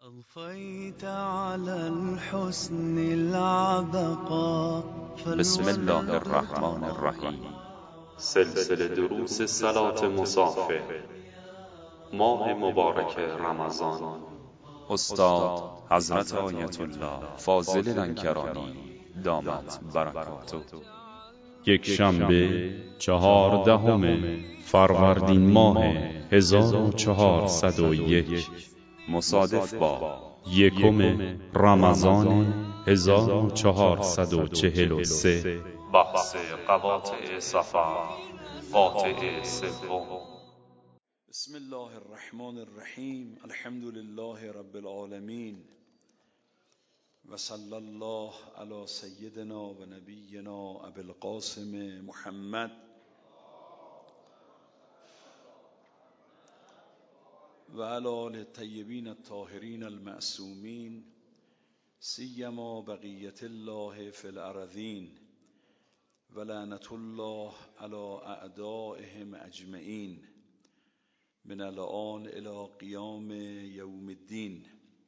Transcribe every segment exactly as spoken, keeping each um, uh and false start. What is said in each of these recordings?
أضفيت على الحسن العبقى. بسم الله الرحمن الرحیم. سلسله دروس صلات مصافه ماه مبارک رمضان. استاد حضرت آیت الله فاضل لنکرانی دامت برکاته. یک شنبه چهاردهم فروردین ماه هزار و چهارصد و یک مصادف با یکم رمضان هزار و چهارصد و چهل و سه. بحث قواطع سفر، قاطع سوم. بسم الله الرحمن الرحیم. الحمد لله رب العالمین و صلی الله علی سیدنا و نبینا ابی القاسم محمد و علی آله الطیبین الطاهرین المعصومین، سیما بقیت الله فی الارضین و لعنت الله علی اعدائهم اجمعین من الآن الی قیام یوم الدین.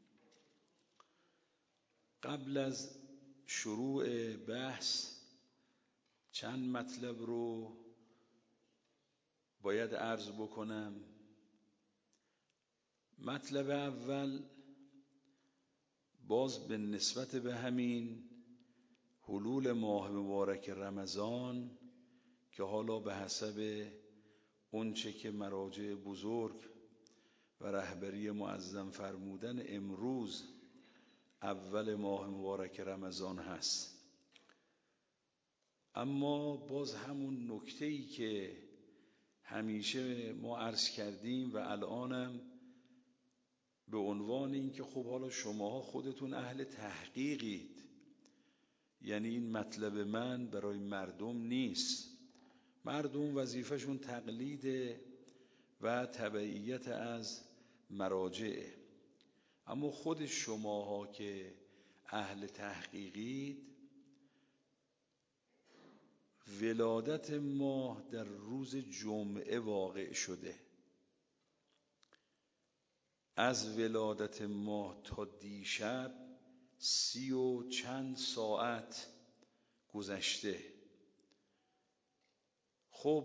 قبل از شروع بحث چند مطلب رو باید عرض بکنم. مطلب اول، باز به نسبت به همین حلول ماه مبارک رمضان که حالا به حسب اونچه که مراجع بزرگ و رهبری معظم فرمودن امروز اول ماه مبارک رمضان هست، اما باز همون نکته‌ای که همیشه ما عرض کردیم و الانم به عنوان این که خب حالا شماها خودتون اهل تحقیقید، یعنی این مطلب من برای مردم نیست، مردم وظیفهشون تقلید و تبعیت از مراجع، اما خود شماها که اهل تحقیقید، ولادت ماه در روز جمعه واقع شده. از ولادت ماه تا دیشب سی و چند ساعت گذشته. خب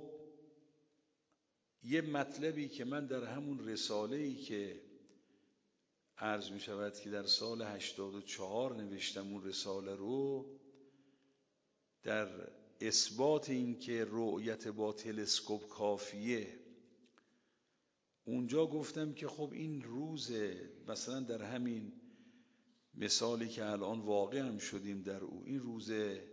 یه مطلبی که من در همون رساله‌ای که عرض می شود که در سال هشتاد و چهار نوشتم، اون رساله رو در اثبات این که رؤیت با تلسکوپ کافیه، اونجا گفتم که خب این روز، مثلا در همین مثالی که الان واقع هم شدیم در او، این روز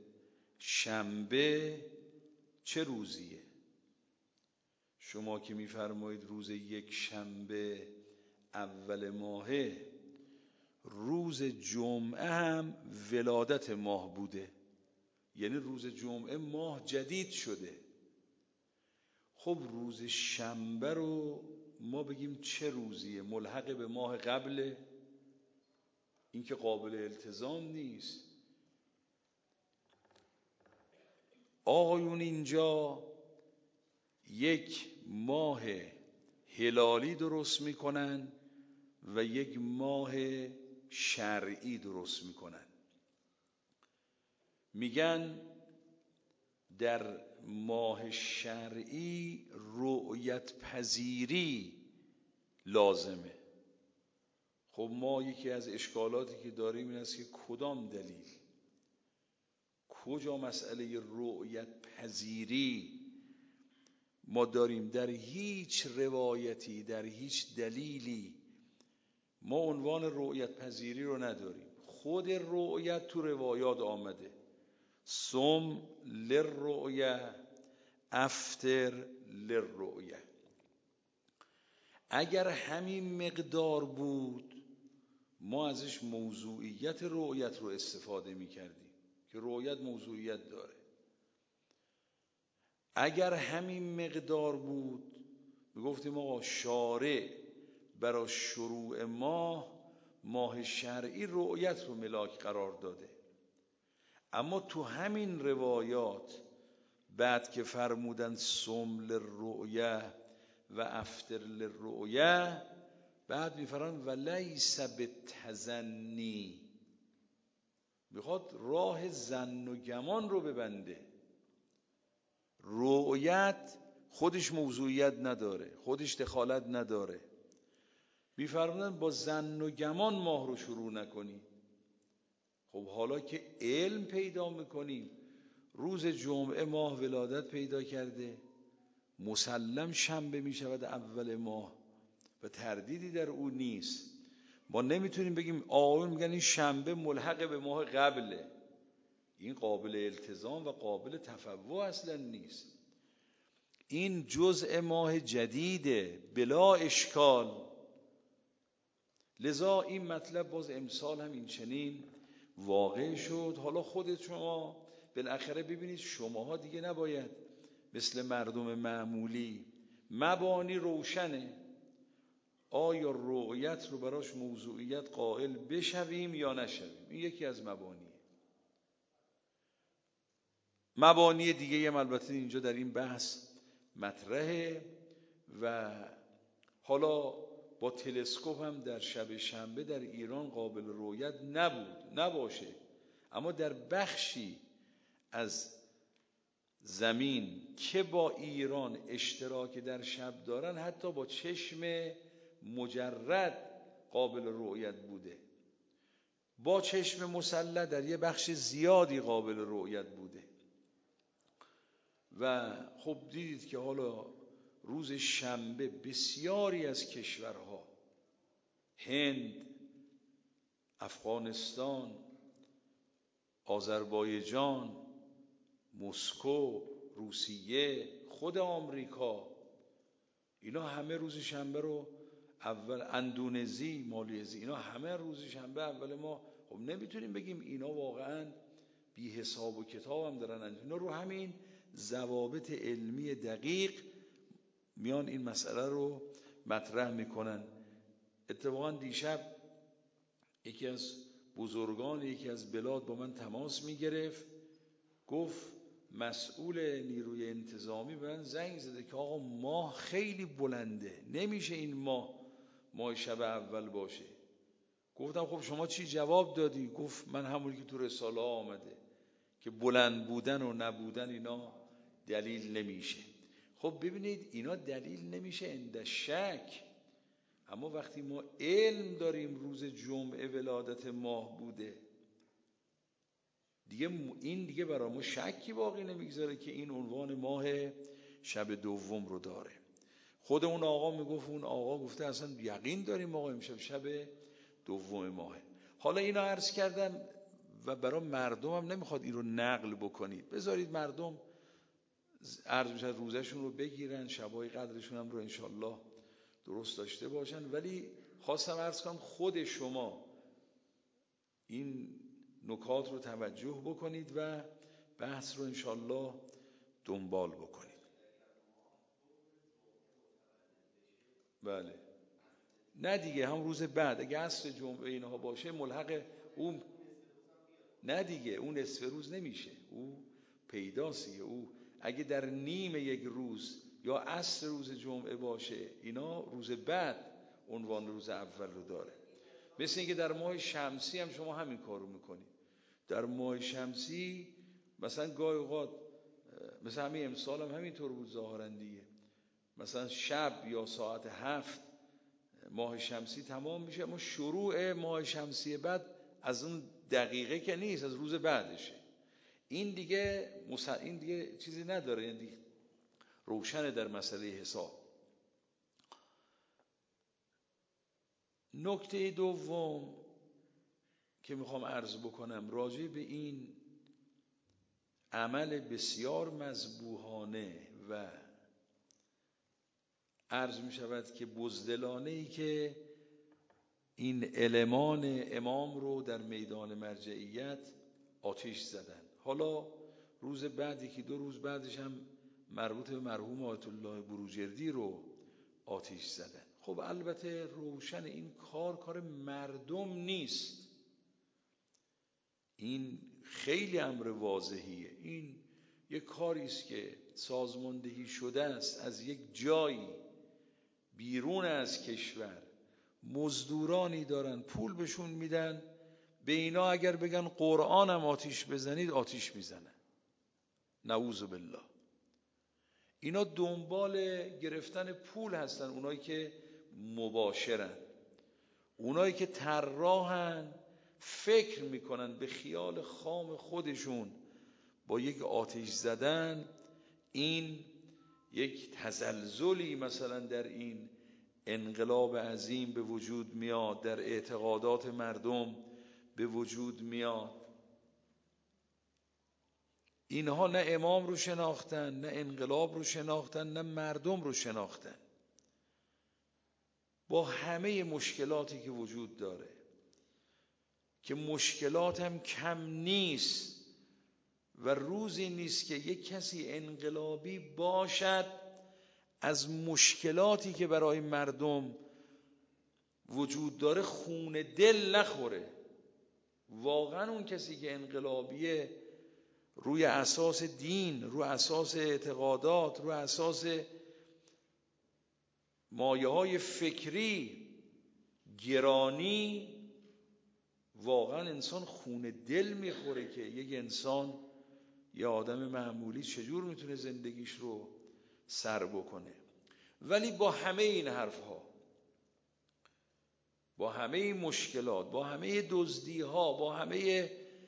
شنبه چه روزیه؟ شما که میفرمایید روز یک شنبه اول ماهه، روز جمعه هم ولادت ماه بوده، یعنی روز جمعه ماه جدید شده. خب روز شنبه رو ما بگیم چه روزیه؟ ملحق به ماه قبله؟ این که قابل التزام نیست. آقایون اینجا یک ماه هلالی درست میکنن و یک ماه شرعی درست میکنن. میگن در ماه شرعی رؤیت پذیری لازمه. خب ما یکی از اشکالاتی که داریم این است که کدام دلیل، کجا مسئله رؤیت پذیری ما داریم؟ در هیچ روایتی، در هیچ دلیلی ما عنوان رؤیت پذیری رو نداریم. خود رؤیت تو روایات آمده، صم للرؤیه افطر للرؤیه. اگر همین مقدار بود ما ازش موضوعیت رؤیت رو استفاده می کردیم که رؤیت موضوعیت داره. اگر همین مقدار بود می گفتیم آقا شارع برای شروع ماه ماه شرعی رؤیت رو ملاک قرار داده. اما تو همین روایات بعد که فرمودن صم للرؤیه و افطر للرؤیه، بعد میفرمان ولیس بالتظنی، میخواد راه ظن و گمان رو ببنده. رؤیت خودش موضوعیت نداره، خودش دخالت نداره. میفرمودن با ظن و گمان ماه رو شروع نکنی. خب حالا که علم پیدا میکنیم، روز جمعه ماه ولادت پیدا کرده، مسلم شنبه میشود اول ماه و تردیدی در او نیست. ما نمیتونیم بگیم آقایون میگن این شنبه ملحق به ماه قبله، این قابل التزام و قابل تفوع اصلا نیست. این جزء ماه جدیده بلا اشکال. لذا این مطلب باز امسال هم این چنین واقع شد. حالا خودت شما بالاخره ببینید، شماها دیگه نباید مثل مردم معمولی، مبانی روشنه، آیا رؤیت رو براش موضوعیت قائل بشویم یا نشویم. این یکی از مبانیه. مبانی دیگه هم البته اینجا در این بحث مطرحه و حالا با تلسکوپ هم در شب شنبه در ایران قابل رؤیت نبود، نباشه، اما در بخشی از زمین که با ایران اشتراک در شب دارن، حتی با چشم مجرد قابل رؤیت بوده، با چشم مسلح در یه بخش زیادی قابل رؤیت بوده. و خب دیدید که حالا روز شنبه بسیاری از کشورها، هند، افغانستان، آذربایجان، مسکو، روسیه، خود آمریکا، اینا همه روز شنبه رو اول، اندونزی، مالزی، اینا همه روز شنبه اول ما. خب نمیتونیم بگیم اینا واقعا بی حساب و کتاب هم دارن، اینا رو همین ضوابط علمی دقیق میان این مسئله رو مطرح میکنن. اتفاقا دیشب یکی از بزرگان یکی از بلاد با من تماس میگرفت، گفت مسئول نیروی انتظامی به من زنگ زده که آقا ماه خیلی بلنده، نمیشه این ماه ماه شب اول باشه. گفتم خب شما چی جواب دادی؟ گفت من همونی که تو رساله ها آمده که بلند بودن و نبودن اینا دلیل نمیشه. خب ببینید اینا دلیل نمیشه عند شک، اما وقتی ما علم داریم روز جمعه ولادت ماه بوده دیگه، این دیگه برای ما شکی باقی نمیگذاره که این عنوان ماه شب دوم رو داره. خود اون آقا میگفت، اون آقا گفته اصلا یقین داریم آقا امشب شب دوم ماهه. حالا اینا عرض کردم و برای مردم هم نمیخواد این رو نقل بکنید، بذارید مردم عرض میشه روزشون رو بگیرن، شبای قدرشون هم رو انشالله درست داشته باشن. ولی خواستم عرض کنم خود شما این نکات رو توجه بکنید و بحث رو انشالله دنبال بکنید. بله نه دیگه، هم روز بعد اگه عصر جمعه اینها باشه ملحق اون، نه دیگه اون نصف روز نمیشه، او پیداسیه. او اگه در نیم یک روز یا عصر روز جمعه باشه، اینا روز بعد عنوان روز اول رو داره. مثل اینکه در ماه شمسی هم شما همین کارو میکنید. در ماه شمسی مثلا گاهی اوقات مثلا همین امسال هم همینطور بود ظاهراً دیگه، مثلا شب یا ساعت هفت ماه شمسی تمام میشه، اما شروع ماه شمسی بعد از اون دقیقه که نیست، از روز بعدشه. این دیگه مص... این دیگه چیزی نداره، یعنی روشنه در مسئله حساب. نکته دوم که میخوام عرض بکنم راجع به این عمل بسیار مذبوحانه و عرض میشود که بزدلانه ای که این المان امام رو در میدان مرجعیت آتش زدن. حالا روز بعدی که دو روز بعدش هم مربوط به مرحوم آیت الله بروجردی رو آتش زدن. خب البته روشن این کار کار مردم نیست، این خیلی امر واضحیه. این یک کاری است که سازماندهی شده است از یک جایی بیرون از کشور، مزدورانی دارن پول بهشون میدن، به اینا اگر بگن قرآنم آتیش بزنید آتیش میزنن. نعوذ بالله. اینا دنبال گرفتن پول هستن، اونایی که مباشرن، اونایی که طراحن، فکر میکنن به خیال خام خودشون با یک آتش زدن این یک تزلزلی مثلا در این انقلاب عظیم به وجود میاد، در اعتقادات مردم به وجود میاد. اینها نه امام رو شناختن، نه انقلاب رو شناختن، نه مردم رو شناختن. با همه مشکلاتی که وجود داره، که مشکلات هم کم نیست و روزی نیست که یک کسی انقلابی باشد از مشکلاتی که برای مردم وجود داره خون دل نخوره. واقعا اون کسی که انقلابیه روی اساس دین، روی اساس اعتقادات، روی اساس مایه های فکری گرانی، واقعا انسان خون دل میخوره که یک انسان، یه آدم معمولی چجور میتونه زندگیش رو سر بکنه. ولی با همه این حرفها، با همه این مشکلات، با همه دزدی‌ها، با همه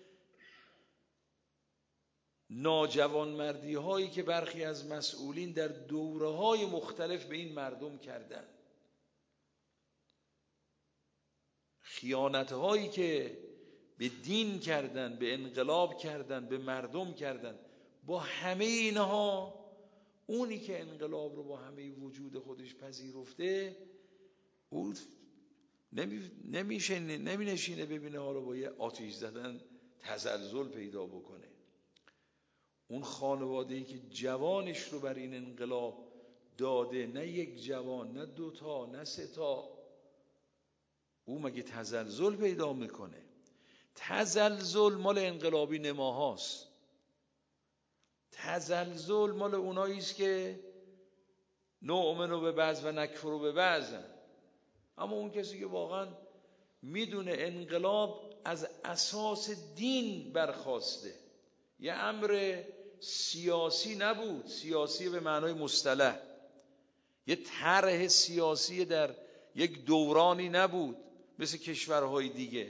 ناجوانمردی هایی که برخی از مسئولین در دوره های مختلف به این مردم کردن، خیانت هایی که به دین کردن، به انقلاب کردن، به مردم کردن، با همه اینها اونی که انقلاب رو با همه وجود خودش پذیرفته، او نمیشینه نمی نشینه ببینه ها رو با یه آتش زدن تزلزل پیدا بکنه. اون خانواده‌ای که جوانش رو بر این انقلاب داده، نه یک جوان، نه دوتا، نه سه تا، او مگه تزلزل پیدا میکنه؟ تزلزل مال انقلابی نماهاست. تزلزل مال اونایی است که نؤمن به بعض و نکفر به بعض. اما اون کسی که واقعا میدونه انقلاب از اساس دین برخاسته، یه امر سیاسی نبود، سیاسی به معنای مصطلح، یه طرح سیاسی در یک دورانی نبود مثل کشورهای دیگه.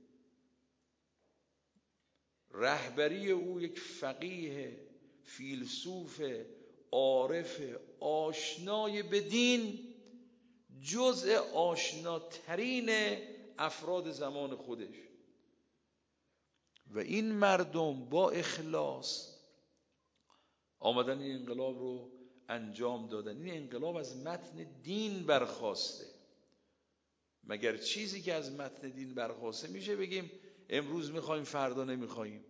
رهبری او یک فقیه، فیلسوف، عارف، آشنای به دین، جزء آشناترین افراد زمان خودش، و این مردم با اخلاص آمدن این انقلاب رو انجام دادن. این انقلاب از متن دین برخاسته. مگر چیزی که از متن دین برخاسته میشه بگیم امروز میخوایم فردا نمیخوایم؟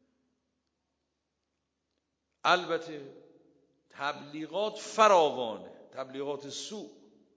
البته تبلیغات فراوانه، تبلیغات سوء،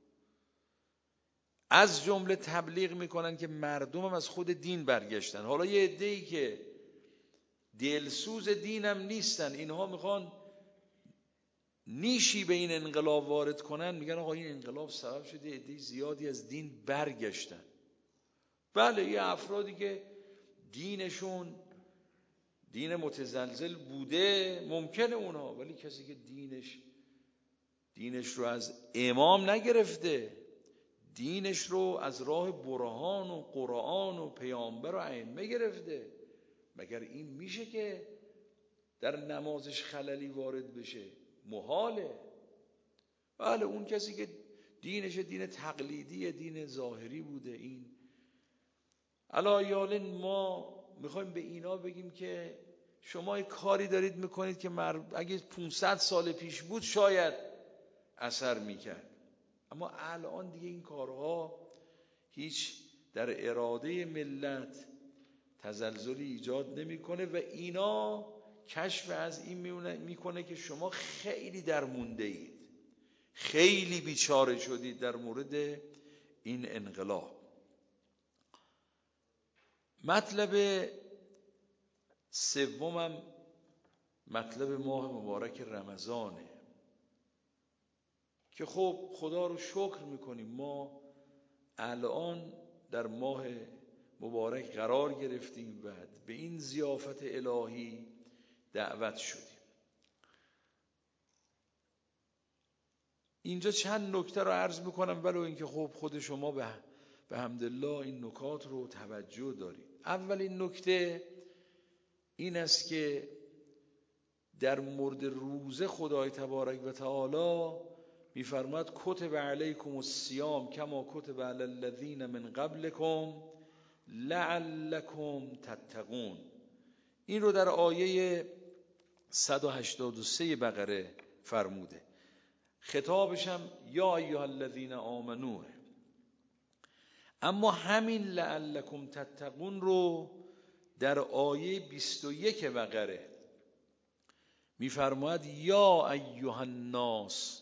از جمله تبلیغ میکنن که مردم هم از خود دین برگشتن. حالا یه عده‌ای که دلسوز دینم نیستن، اینها میخوان نیشی به این انقلاب وارد کنن، میگن آقا این انقلاب سبب شده عده زیادی از دین برگشتن. بله، یه افرادی که دینشون دین متزلزل بوده ممکنه اونها، ولی کسی که دینش دینش رو از امام نگرفته، دینش رو از راه برهان و قرآن و پیامبر و ائمه گرفته، مگر این میشه که در نمازش خللی وارد بشه؟ محاله. بله، اون کسی که دینش دین تقلیدی، دین ظاهری بوده، این علایال ما میخوایم به اینا بگیم که شما کاری دارید میکنید که اگه پانصد سال پیش بود شاید اثر میکرد، اما الان دیگه این کارها هیچ در اراده ملت تزلزلی ایجاد نمیکنه و اینا کشف از این میکنه که شما خیلی در مونده اید، خیلی بیچاره شدید در مورد این انقلاب. مطلب سومم مطلب ماه مبارک رمضانه که خب خدا رو شکر میکنیم ما الان در ماه مبارک قرار گرفتیم و به این ضیافت الهی دعوت شدیم. اینجا چند نکته رو عرض میکنم ولو اینکه خب خود شما به به حمدالله این نکات رو توجه دارید. اولین نکته این است که در مورد روزه خدای تبارک و تعالی میفرماد کتب علیکم الصیام کما کتب علی الذین من قبلکم لعلکم تتقون. این رو در آیه صد و هشتاد و سه بقره فرموده. خطابش هم یا ایها الذین آمنو. اما همین لعلکم تتقون رو در آیه بیست و یک بقره میفرماید یا ایها الناس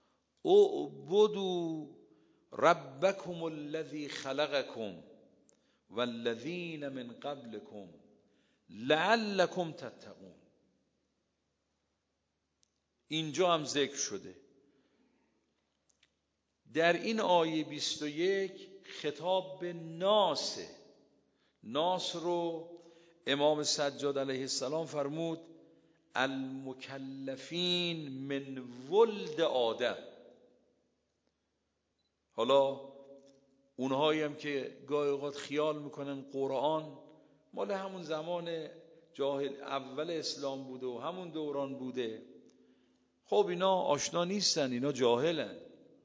اعبدوا ربکم الذی خلقکم والذین من قبلکم لعلکم تتقون. اینجا هم ذکر شده. در این آیه بیست و یک خطاب به ناسه. ناس رو امام سجاد علیه السلام فرمود المکلفین من ولد آدم. حالا اونهایی هم که گاهی اوقات خیال میکنن قرآن مال همون زمان جاهل اول اسلام بوده و همون دوران بوده، خب اینا آشنا نیستن، اینا جاهلن.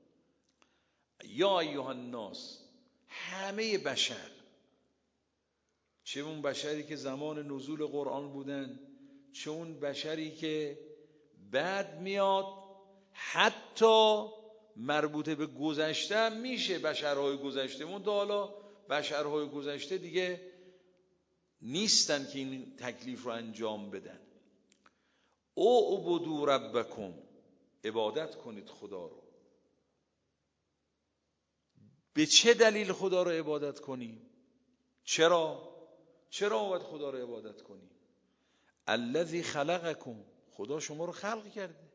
یا ایها الناس، همه بشر، چه اون بشری که زمان نزول قرآن بودن، چه اون بشری که بعد میاد، حتی مربوطه به گذشته هم میشه بشرهای گذشته. من تا حالا بشرهای گذشته دیگه نیستن که این تکلیف رو انجام بدن. اعبدوا ربکم، عبادت کنید خدا رو. به چه دلیل خدا رو عبادت کنیم؟ چرا؟ چرا باید خدا رو عبادت کنیم؟ الذی خلقکم، خدا شما رو خلق کرده.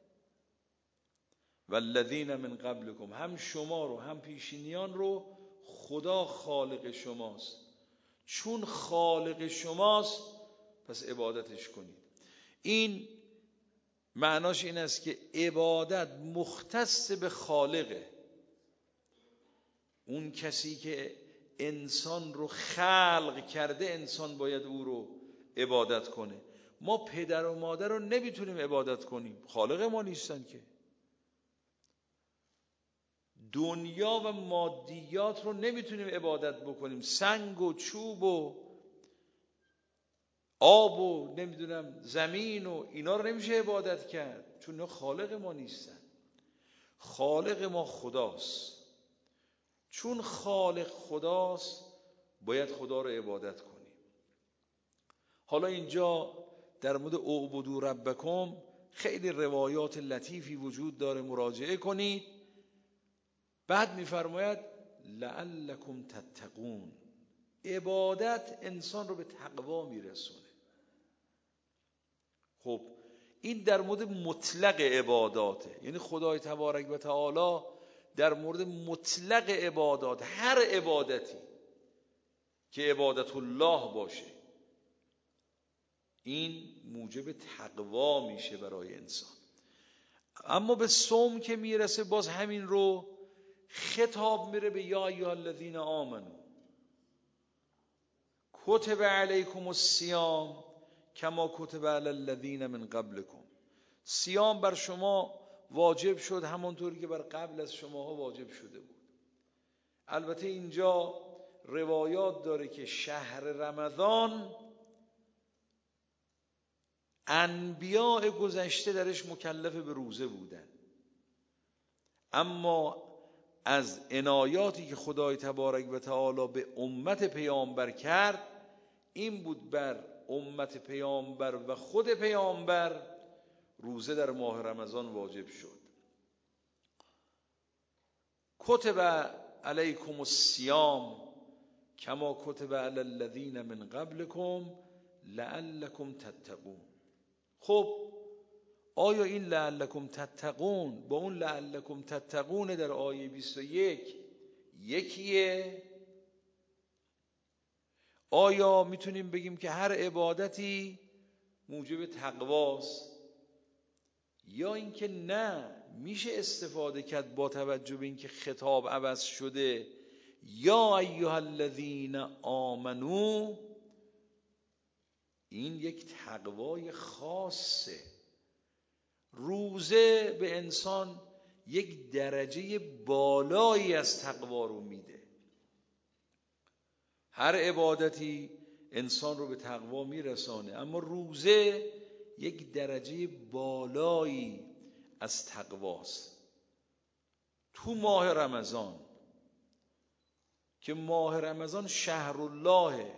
والذین من قبلکم، هم شما رو هم پیشینیان رو خدا خالق شماست. چون خالق شماست پس عبادتش کنید. این معناش این است که عبادت مختص به خالقه، اون کسی که انسان رو خلق کرده انسان باید او رو عبادت کنه. ما پدر و مادر رو نمیتونیم عبادت کنیم، خالق ما نیستن که. دنیا و مادیات رو نمیتونیم عبادت بکنیم، سنگ و چوب و آب و نمیدونم زمین و اینا رو نمیشه عبادت کرد، چون اینا خالق ما نیستن. خالق ما خداست. چون خالق خداست باید خدا رو عبادت کنیم. حالا اینجا در مورد اعبدوا ربکم خیلی روایات لطیفی وجود داره، مراجعه کنید. بعد میفرماید لعلکم تتقون. عبادت انسان رو به تقوا میرسونه. خب این در مورد مطلق عباداته، یعنی خدای تبارک و تعالی در مورد مطلق عبادات، هر عبادتی که عبادت الله باشه، این موجب تقوا میشه برای انسان. اما به صوم که میرسه باز همین رو خطاب میره به یا ایها الذین آمنو کتب علیکم الصیام کما کتب علی الذین من قبلکم. صیام بر شما واجب شد همانطوری که بر قبل از شماها واجب شده بود. البته اینجا روایات داره که شهر رمضان انبیاء گذشته درش مکلف به روزه بودن، اما از عنایاتی که خدای تبارک و تعالی به امت پیامبر کرد این بود بر امت پیامبر و خود پیامبر روزه در ماه رمضان واجب شد. کتب علیکم الصیام کما کتب علی الذین من قبلکم لعلکم تتقون. خب آیا این لعلکم تتقون با اون لعلکم تتقون در آیه بیست و یک یکیه. آیا میتونیم بگیم که هر عبادتی موجب تقواست، یا اینکه نه میشه استفاده کرد با توجه به اینکه خطاب عوض شده یا ایها الذین آمنو، این یک تقوای خاصه. روزه به انسان یک درجه بالایی از تقوا رو میده. هر عبادتی انسان رو به تقوا میرسانه، اما روزه یک درجه بالایی از تقواست. تو ماه رمضان که ماه رمضان شهر اللهه،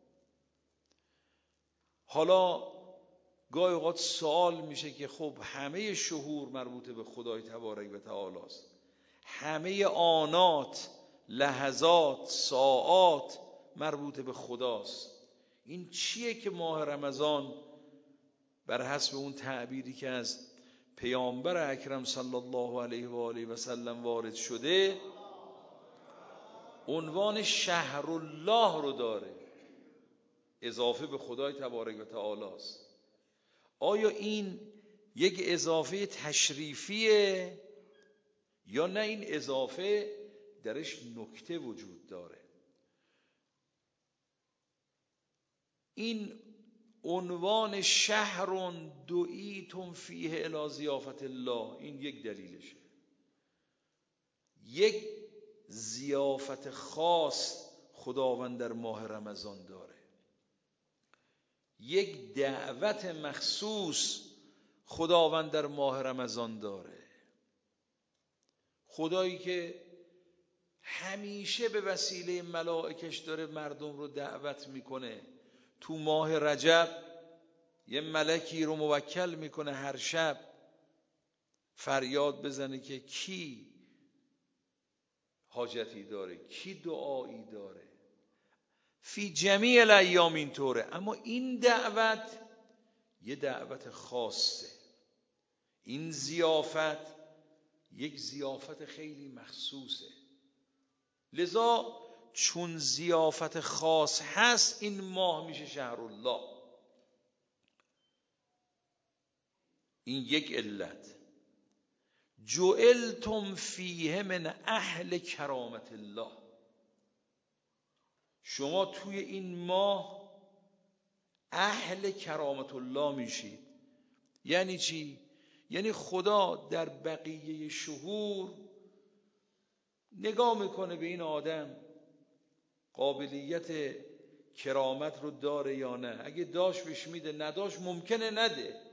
حالا گاهی اوقات سوال میشه که خب همه شهور مربوط به خدای تبارک و تعالی است، همه آنات، لحظات، ساعات مربوط به خداست، این چیه که ماه رمضان بر حسب اون تعبیری که از پیامبر اکرم صلی الله علیه و آله و سلم وارد شده عنوان شهر الله رو داره، اضافه به خدای تبارک و تعالی است؟ آیا این یک اضافه تشریفیه یا نه این اضافه درش نکته وجود داره؟ این عنوان شهر دعیتم فیه الی ضیافت الله، این یک دلیلشه. یک ضیافت خاص خداوند در ماه رمضان داره، یک دعوت مخصوص خداوند در ماه رمضان داره. خدایی که همیشه به وسیله ملائکش داره مردم رو دعوت میکنه، تو ماه رجب یه ملکی رو موکل میکنه هر شب فریاد بزنه که کی حاجتی داره، کی دعایی داره. فی جمیع الایام اینطوره، اما این دعوت یه دعوت خاصه، این ضیافت یک ضیافت خیلی مخصوصه. لذا چون ضیافت خاص هست این ماه میشه شهر الله. این یک علت. جعلتم فیه من اهل کرامت الله، شما توی این ماه اهل کرامت الله میشید. یعنی چی؟ یعنی خدا در بقیه شهور نگاه میکنه به این آدم قابلیت کرامت رو داره یا نه، اگه داشت بهش میده، نداشت ممکنه نده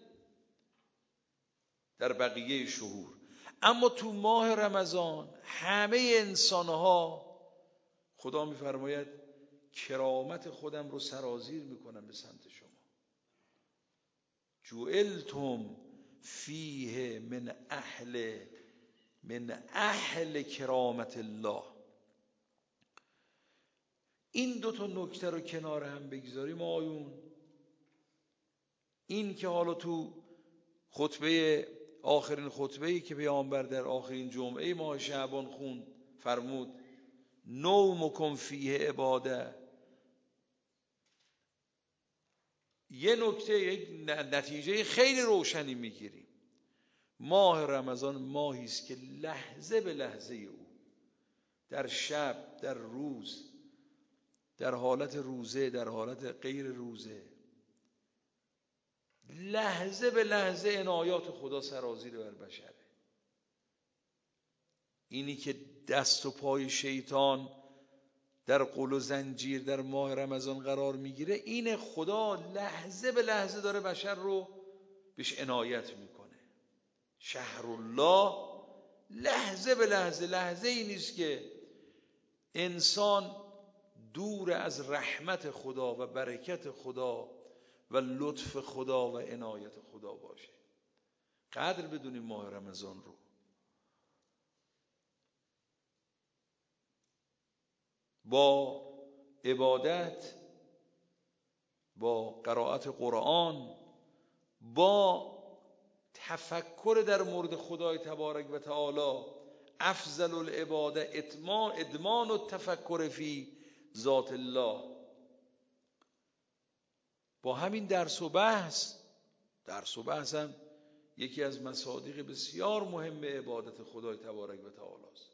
در بقیه شهور. اما تو ماه رمضان همه انسانها خدا میفرماید کرامت خودم رو سرازیر میکنم به سمت شما. جعلتم فیه من اهل من اهل کرامت الله. این دو تا نکته رو کنار هم بگذاریم آیون، این که حالا تو خطبه آخرین خطبه‌ای که پیامبر در آخرین جمعه ماه شعبان خوند فرمود نومکم فیه عباده، یه نکته، یک نتیجه خیلی روشنی میگیریم. ماه رمضان ماهی است که لحظه به لحظه او، در شب، در روز، در حالت روزه، در حالت غیر روزه، لحظه به لحظه عنایات خدا سرازیر بر بشره. اینی که دست و پای شیطان در قل و زنجیر در ماه رمضان قرار میگیره، این خدا لحظه به لحظه داره بشر رو بهش عنایت میکنه. شهر الله لحظه به لحظه، لحظه ای نیست که انسان دور از رحمت خدا و برکت خدا و لطف خدا و عنایت خدا باشه. قدر بدونیم ماه رمضان رو. با عبادت، با قرائت قرآن، با تفکر در مورد خدای تبارک و تعالی افضل العباده اتمام ادمان و تفکر فی ذات الله. با همین درس و بحث درس و بحث هم یکی از مصادیق بسیار مهم عبادت خدای تبارک و تعالی است.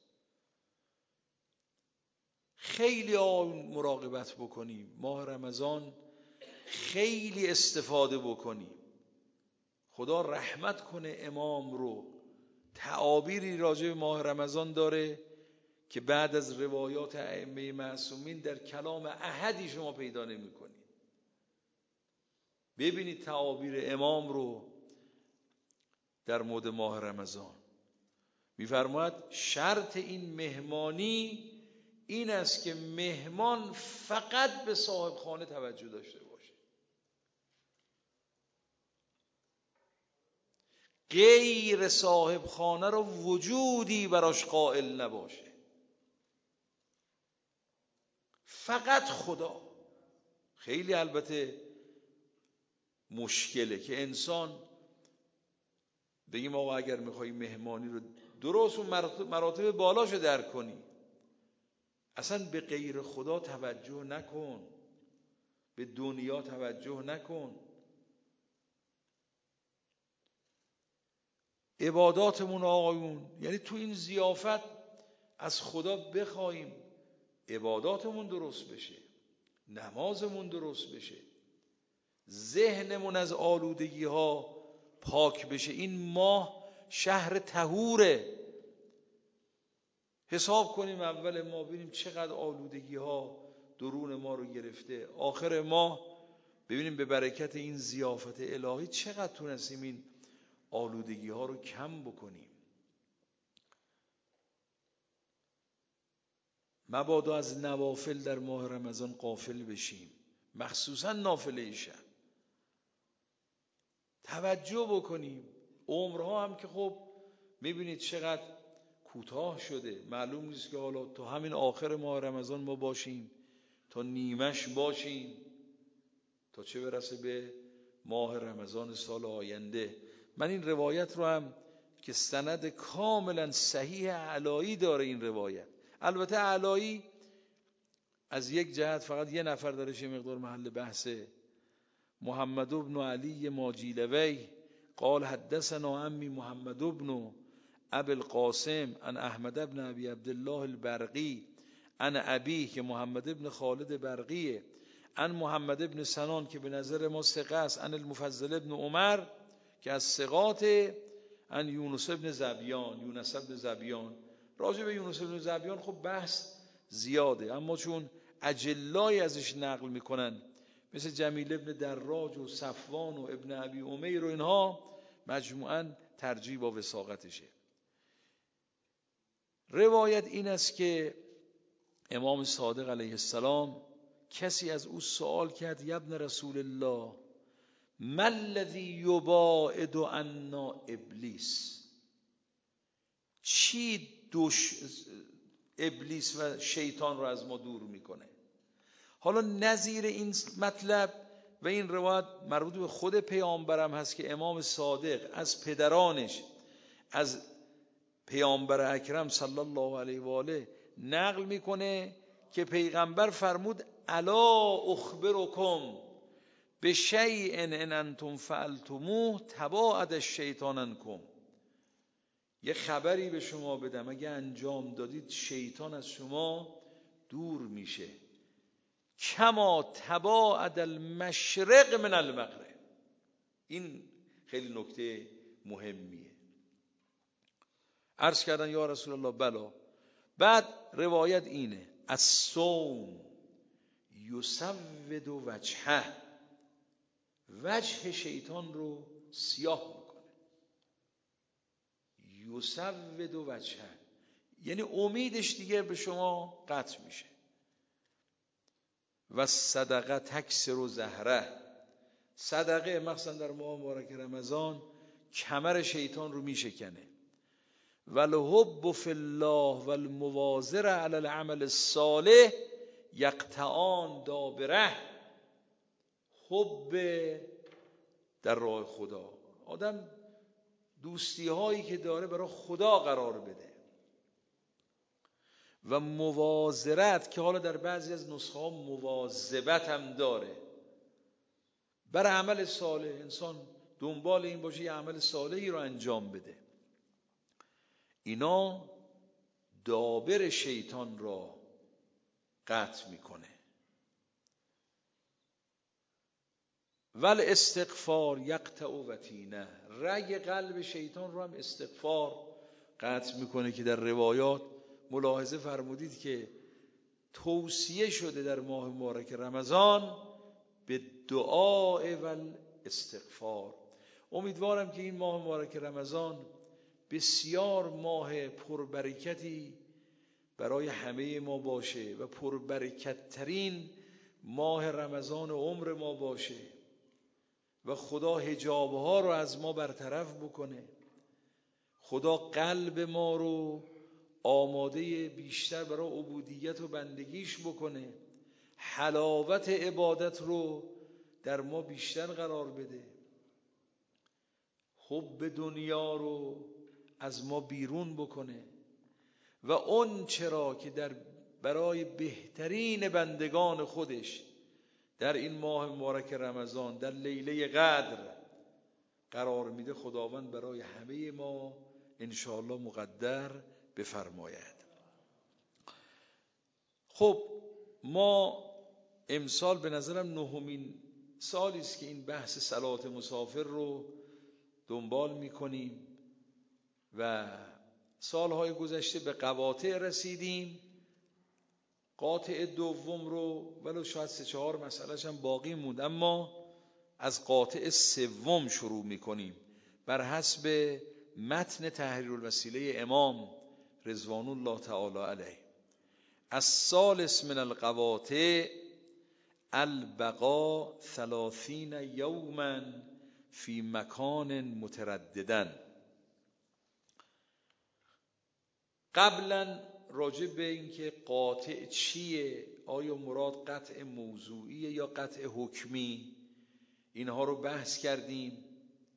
خیلی مراقبت بکنیم، ماه رمضان خیلی استفاده بکنیم. خدا رحمت کنه امام رو، تعابیری راجع به ماه رمضان داره که بعد از روایات ائمه معصومین در کلام احدی شما پیدا نمی کنید. ببینید تعابیر امام رو در مورد ماه رمضان. می‌فرماید شرط این مهمانی این است که مهمان فقط به صاحب خانه توجه داشته باشه، غیر صاحب خانه رو وجودی براش قائل نباشه، فقط خدا. خیلی البته مشکله که انسان بگیم آقا اگر میخوای مهمانی رو درست و مراتب بالاشو درک کنی، اصلا به غیر خدا توجه نکن، به دنیا توجه نکن. عباداتمون آقایون یعنی تو این ضیافت از خدا بخوایم عباداتمون درست بشه، نمازمون درست بشه، ذهنمون از آلودگی ها پاک بشه. این ماه شهر طهوره. حساب کنیم اول ما ببینیم چقدر آلودگی ها درون ما رو گرفته، آخر ماه ببینیم به برکت این ضیافت الهی چقدر تونستیم این آلودگی ها رو کم بکنیم. مبادا از نوافل در ماه رمضان غافل بشیم، مخصوصا نافله شب توجه بکنیم. عمرها هم که خب میبینید چقدر کوتاه شده، معلوم نیست که حالا تا همین آخر ماه رمضان ما باشیم، تا نیمش باشیم، تا چه برسه به ماه رمضان سال آینده. من این روایت رو هم که سند کاملا صحیح علایی داره این روایت، البته علایی از یک جهت فقط یه نفر درش یه مقدار محل بحثه، محمد بن علی ماجیلوی قال حدثنا عمی محمد بن ابی القاسم عن احمد بن ابی عبدالله البرقی عن ابی که محمد بن خالد برقیه، عن محمد بن سنان که به نظر ما ثقه است، عن المفضل بن عمر که از ثقات، عن یونس بن زبیان یونس بن زبیان. راجع به یونس بن زبیان خب بحث زیاده، اما چون اجلای ازش نقل میکنن مثل جمیل ابن دراج و صفوان و ابن ابی امیر و اینها، مجموعاً ترجیح با وثاقتشه. روایت این است که امام صادق علیه السلام کسی از او سوال کرد یا ابن رسول الله ما الذی یباعد عنا ابلیس، چی دوش ابلیس و شیطان رو از ما دور میکنه؟ حالا نظیر این مطلب و این روایت مربوط به خود پیامبرم هست که امام صادق از پدرانش از پیامبر اکرم صلی الله علیه و آله نقل میکنه که پیغمبر فرمود الا اخبرکم بشیء ان انتم فعلتموه تباعد الشیطان عنکم، یه خبری به شما بدم اگه انجام دادید شیطان از شما دور میشه، کما تباعد المشرق من المغرب. این خیلی نکته مهمیه. عرض کردن یا رسول الله بلا. بعد روایت اینه الصوم یسود وجهه، وجه شیطان رو سیاه میکنه. یسود وجهه یعنی امیدش دیگه به شما قطع میشه. و صدقه تکسر و زهره، صدقه مخصوصا در ماه مبارک رمضان کمر شیطان رو میشکنه. والحب فی الله والمواظره علی العمل الصالح یقطعان دابره، حب در راه خدا، آدم دوستی هایی که داره برای خدا قرار بده، و مواظرت که حالا در بعضی از نسخه ها مواظبت هم داره، برای عمل صالح انسان دنبال این باشه یه عمل صالحی رو انجام بده. اینا دابر شیطان را قطع میکنه. ول استغفار یقطع وتینه، رگ قلب شیطان رو هم استغفار قطع میکنه که در روایات ملاحظه فرمودید که توصیه شده در ماه مبارک رمضان به دعا و استغفار. امیدوارم که این ماه مبارک رمضان بسیار ماه پربرکتی برای همه ما باشه و پربرکت ترین ماه رمضان عمر ما باشه و خدا حجابها رو از ما برطرف بکنه، خدا قلب ما رو آماده بیشتر برای عبودیت و بندگیش بکنه، حلاوت عبادت رو در ما بیشتر قرار بده، حب دنیا رو از ما بیرون بکنه و اون چرا که در برای بهترین بندگان خودش در این ماه مبارک رمضان در لیله قدر قرار میده، خداوند برای همه ما انشاءالله مقدر بفرماید. خب ما امسال به نظرم نهمین سالی است که این بحث صلات مسافر رو دنبال میکنیم و سالهای گذشته به قواطع رسیدیم. قاطع دوم رو ولو شاید سه چهار مسئلهش هم باقی موند، اما از قاطع سوم شروع میکنیم بر حسب متن تحریر الوسیله امام رضوان الله تعالی علیه. الثالث من القواطع البقاء ثلاثین یوما فی مکان مترددن. قبلا راجع به این که قاطع چیه، آیا مراد قطع موضوعیه یا قطع حکمی، اینها رو بحث کردیم.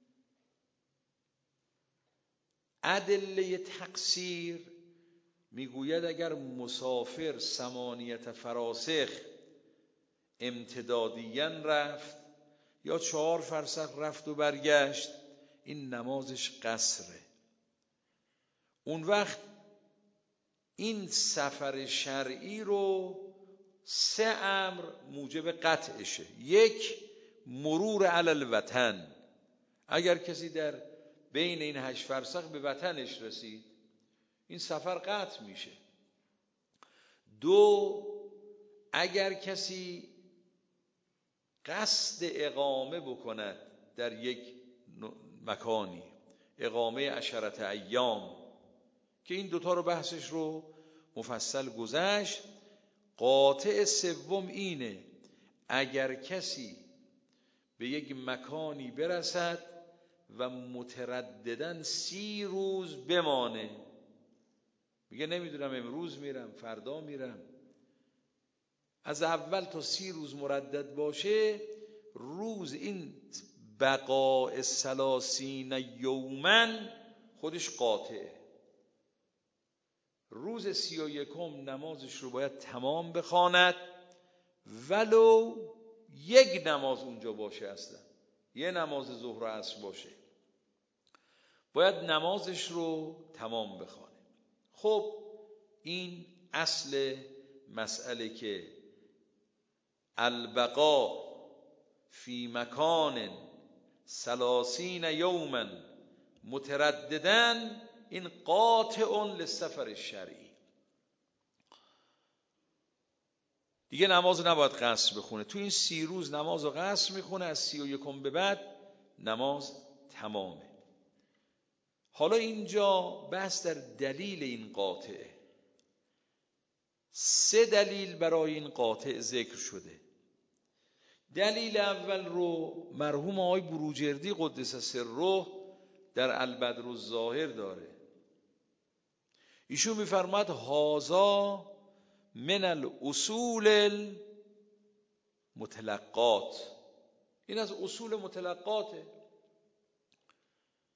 ادله تقصیر میگوید اگر مسافر ثمانیت فراسخ امتدادیاً رفت یا چهار فرسخ رفت و برگشت، این نمازش قصره. اون وقت این سفر شرعی رو سه امر موجب قطعشه. یک، مرور علی الوطن، اگر کسی در بین این هشت فرسخ به وطنش رسید این سفر قطع میشه. دو، اگر کسی قصد اقامه بکند در یک مکانی، اقامه عشرت ایام، که این دوتا رو بحثش رو مفصل گذشت. قاطع سوم اینه اگر کسی به یک مکانی برسد و مترددن سی روز بمانه، میگه نمیدونم امروز میرم فردا میرم، از اول تا سی روز مردد باشه، روز این بقاء ثلاثین یومن خودش قاطعه. روز سی و یکم نمازش رو باید تمام بخواند، ولو یک نماز اونجا باشه، اصلا یه نماز ظهر و عصر باشه، باید نمازش رو تمام بخوانه. خب این اصل مسئله که البقاء فی مکان ثلاثین یوما مترددن، این قاطع للسفر الشرعی. دیگه نماز نباید قصر بخونه، تو این سی روز نماز رو قصر میخونه، از سی و یکم به بعد نماز تمامه. حالا اینجا بحث در دلیل این قاطعه. سه دلیل برای این قاطع ذکر شده. دلیل اول رو مرحوم آقای بروجردی قدس سره در البدر الظاهر داره. ایشون میفرماد هازا من الاصول المتلقات، این از اصول متلقاته.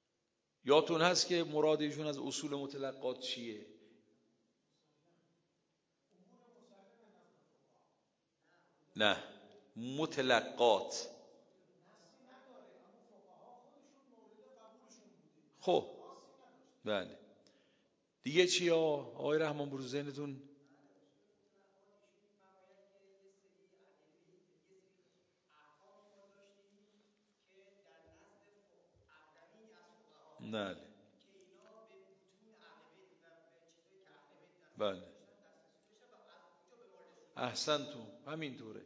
یادتون هست که مراد ایشون از اصول متلقات چیه؟ نه، متلقات. خب بله دیگه چی آقای رحمان برو ذهنتون؟ نه بله احسنتون همینطوره.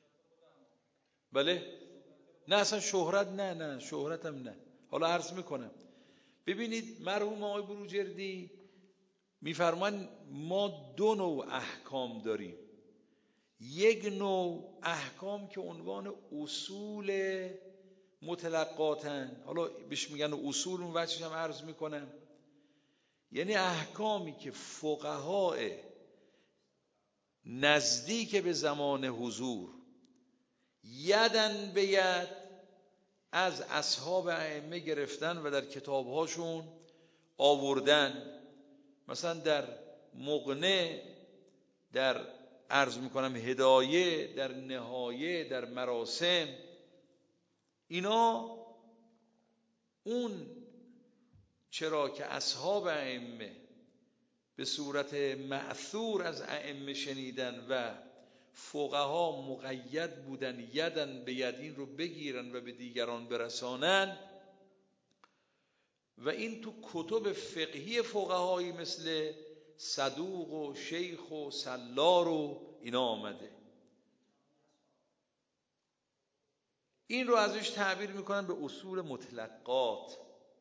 بله نه اصلا شهرت نه نه شهرت هم نه. حالا عرض میکنم ببینید مرحوم آقای بروجردی میفرمان ما دو نوع احکام داریم. یک نوع احکام که عنوان اصول متلقاتن، حالا بهش میگن اصول، اون وجهش هم عرض میکنم، یعنی احکامی که فقهای نزدیک به زمان حضور یدن به ید از اصحاب ائمه گرفتن و در کتابهاشون آوردن. مثلا در مغنی، در عرض میکنم هدایه، در نهایه، در مراسم، اینا اون چرا که اصحاب ائمه به صورت مأثور از ائمه شنیدن و فقها مقید بودن یدن به ید این رو بگیرن و به دیگران برسانن، و این تو کتب فقهی فقهایی مثل صدوق و شیخ و سلار و اینا آمده. این رو ازش تعبیر میکنن به اصول مطلقات.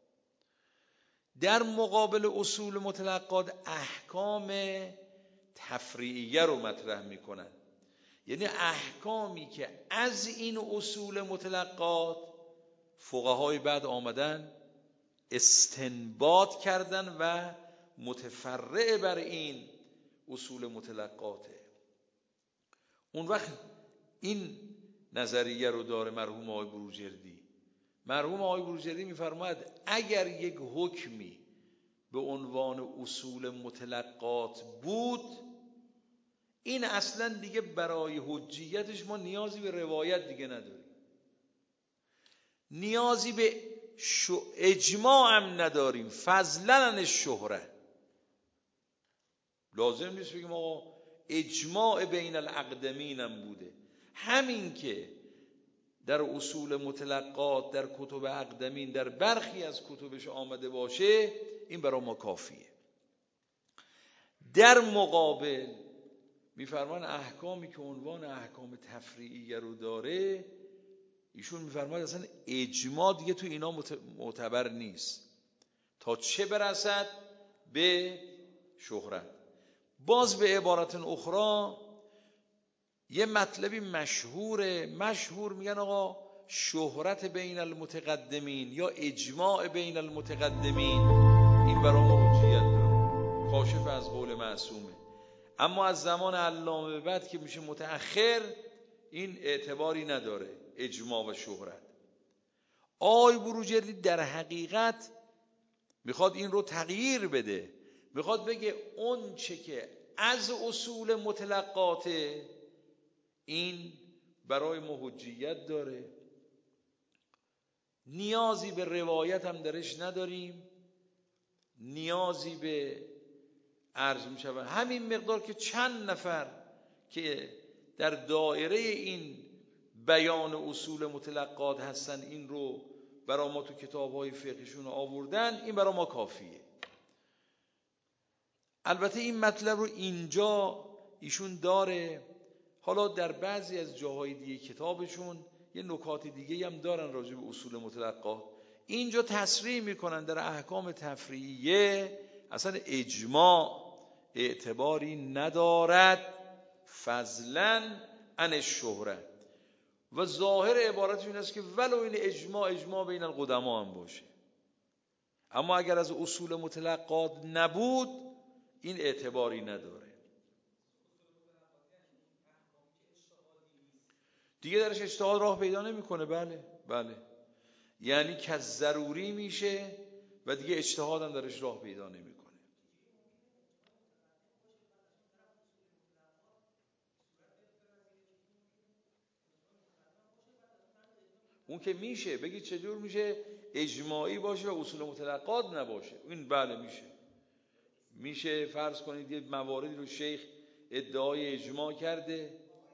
در مقابل اصول مطلقات احکام تفریعیه رو مطرح میکنن، یعنی احکامی که از این اصول مطلقات فقهای بعد آمدن استنباط کردن و متفرع بر این اصول مطلقاته. اون وقت این نظریه رو داره مرحوم آقای بروجردی. مرحوم آقای بروجردی میفرماید اگر یک حکمی به عنوان اصول مطلقات بود، این اصلا دیگه برای حجیتش ما نیازی به روایت دیگه نداریم، نیازی به اجماع هم نداریم، فضلا عن الشهره. لازم نیست بگیم آقا اجماع بین الاقدمین هم بوده. همین که در اصول مطلقات در کتب اقدمین در برخی از کتبش آمده باشه، این برای ما کافیه. در مقابل میفرمان احکامی که عنوان احکام تفریعیه رو داره، ایشون میفرماید اصلا اجماع دیگه تو اینا معتبر نیست تا چه برسد به شهرت. باز به عبارت اخرى یه مطلبی مشهوره، مشهور میگن آقا شهرت بین المتقدمین یا اجماع بین المتقدمین این برای ما حجیت داره، کاشف از قول معصومه. اما از زمان علامه به بعد که میشه متأخر این اعتباری نداره اجماع و شهرت. آقای بروجردی در حقیقت میخواد این رو تغییر بده، میخواد بگه اون چه که از اصول مطلقاته این برای ما حجیت داره، نیازی به روایت هم درش نداریم، نیازی به عرض می شود همین مقدار که چند نفر که در دایره این بیان اصول مطلقات هستن این رو برای ما تو کتاب‌های فقهشون آوردن، این برای ما کافیه. البته این مطلب رو اینجا ایشون داره، حالا در بعضی از جاهای دیگه کتابشون یه نکات دیگه هم دارن راجع به اصول مطلقات. اینجا تصریح میکنن در احکام تفریعیه اصلا اجماع اعتباری ندارد فضلا عن الشهره، و ظاهر عبارتشون این است که ولو این اجماع اجماع بین القدما هم باشه، اما اگر از اصول مطلقات نبود این اعتباری نداره دیگه، درش اجتهاد راه پیدا نمیکنه. بله بله، یعنی که ضروری میشه و دیگه اجتهاد هم درش راه پیدا نمیکنه. اون که میشه. بگید چجور میشه؟ اجماعی باشه و اصول متلقات نباشه. این بله میشه. میشه فرض کنید یه مواردی رو شیخ ادعای اجماع کرده،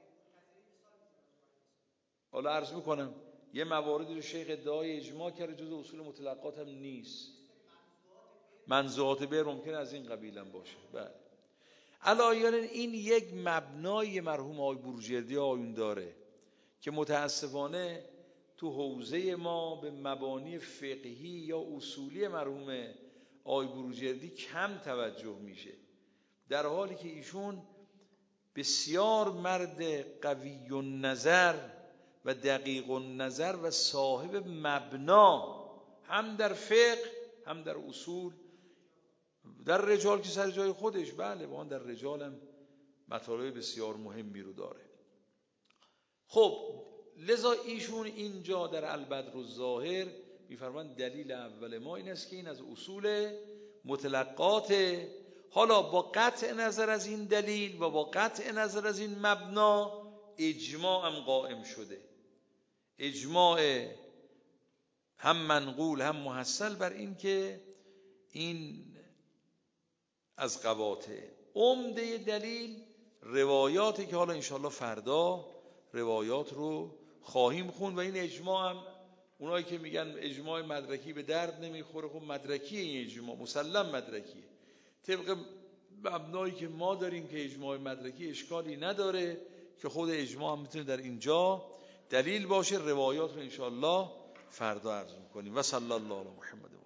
حالا عرض میکنم یه مواردی رو شیخ ادعای اجماع کرده جز اصول متلقات هم نیست. منزوعات بیر ممکن از این قبیل هم باشه. بله. علایان این یک مبنای مرحوم آقای بروجردی آیون داره که متاسفانه تو حوزه ما به مبانی فقهی یا اصولی مرحوم آقای بروجردی کم توجه میشه، در حالی که ایشون بسیار مرد قوی النظر و دقیق النظر و صاحب مبنا هم در فقه هم در اصول. در رجال که سر جای خودش، بله واقعا در رجال هم مطالب بسیار مهمی رو داره. خب لذا ایشون اینجا در البدر الظاهر میفرمایند دلیل اول ما این است که این از اصول متلقاته. حالا با قطع نظر از این دلیل و با قطع نظر از این مبنا اجماع هم قائم شده، اجماع هم منقول هم محصل بر این که این از قواطع. عمده دلیل روایاتی که حالا انشاءالله فردا روایات رو خواهیم خون و این اجماع هم اونایی که میگن اجماع مدرکی به درد نمیخوره، خب مدرکیه این اجماع، مسلم مدرکیه. طبق مبنایی که ما داریم که اجماع مدرکی اشکالی نداره که خود اجماع هم میتونه در اینجا دلیل باشه. روایات رو انشاءالله فردا عرض میکنیم. و صلی الله علی محمد.